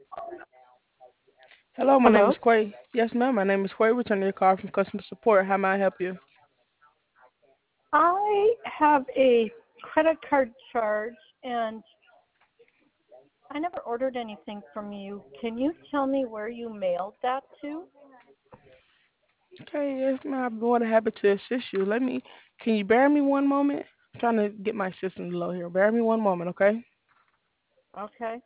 Hello, my name Hello. is Quay. Yes, ma'am, my name is Quay. Returning your call from customer support. How may I help you? I have a credit card charge and I never ordered anything from you. Can you tell me where you mailed that to? Okay, yes, ma'am. I'm more than happy to assist you. Can you bear me one moment? I'm trying to get my system low here. Bear me one moment, okay? Okay.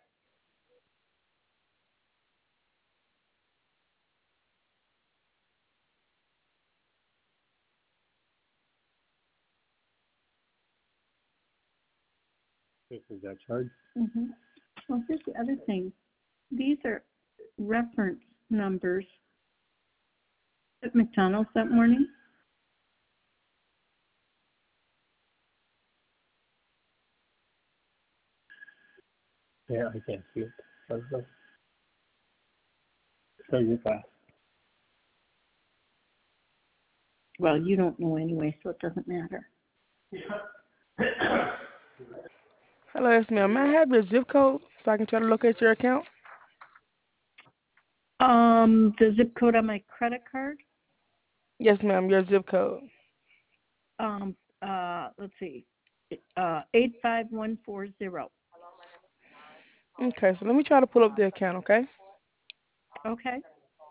This is that charge. Mm-hmm. Well, here's the other thing. These are reference numbers at McDonald's that morning. Yeah, I can't see it. Show you fast. Well, you don't know anyway, so it doesn't matter. Hello, yes, ma'am. May I have your zip code so I can try to locate your account? The zip code on my credit card. Yes, ma'am, your zip code. Um, let's see. 85140. Okay, so let me try to pull up the account, okay? Okay.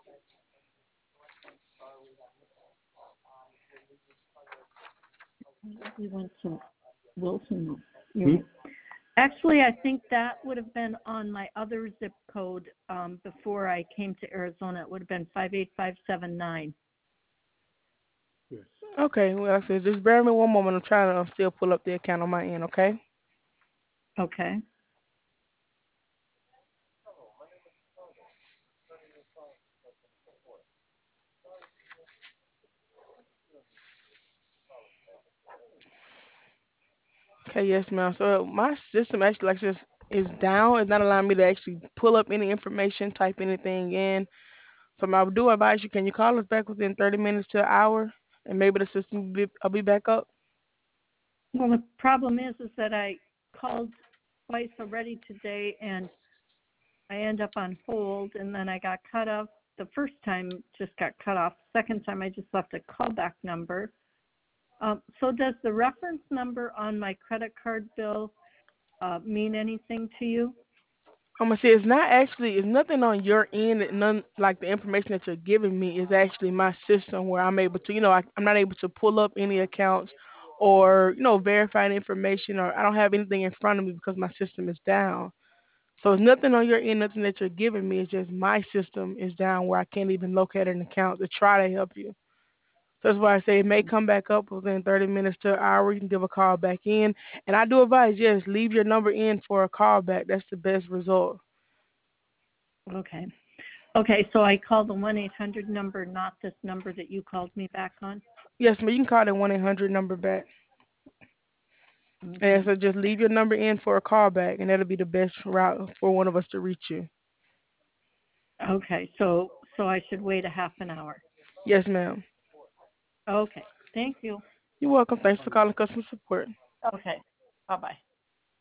We went to Wilson. Hmm? Actually, I think that would have been on my other zip code before I came to Arizona. It would have been 58579. Yes. Okay, well, like I said, just bear me one moment. I'm trying to still pull up the account on my end, okay? Okay. Okay, yes, ma'am. So my system actually like just is down. It's not allowing me to actually pull up any information, type anything in. So I do advise you, can you call us back within 30 minutes to an hour, and maybe the system will be back up? Well, the problem is that I called twice already today, and I end up on hold, and then I got cut off. The first time just got cut off. Second time I just left a callback number. So does the reference number on my credit card bill mean anything to you? I'm gonna say it's nothing on your end. None like the information that you're giving me is actually my system where I'm able to, I'm not able to pull up any accounts or verify the information, or I don't have anything in front of me because my system is down. So it's nothing on your end, nothing that you're giving me. It's just my system is down where I can't even locate an account to try to help you. So that's why I say it may come back up within 30 minutes to an hour. You can give a call back in. And I do advise, yes, leave your number in for a call back. That's the best result. Okay. Okay, so I call the 1-800 number, not this number that you called me back on? Yes, ma'am, you can call that 1-800 number back. And Okay. so just leave your number in for a call back, and that'll be the best route for one of us to reach you. Okay, so I should wait a half an hour. Yes, ma'am. Okay, thank you. You're welcome. Thanks for calling customer support. Okay, bye-bye.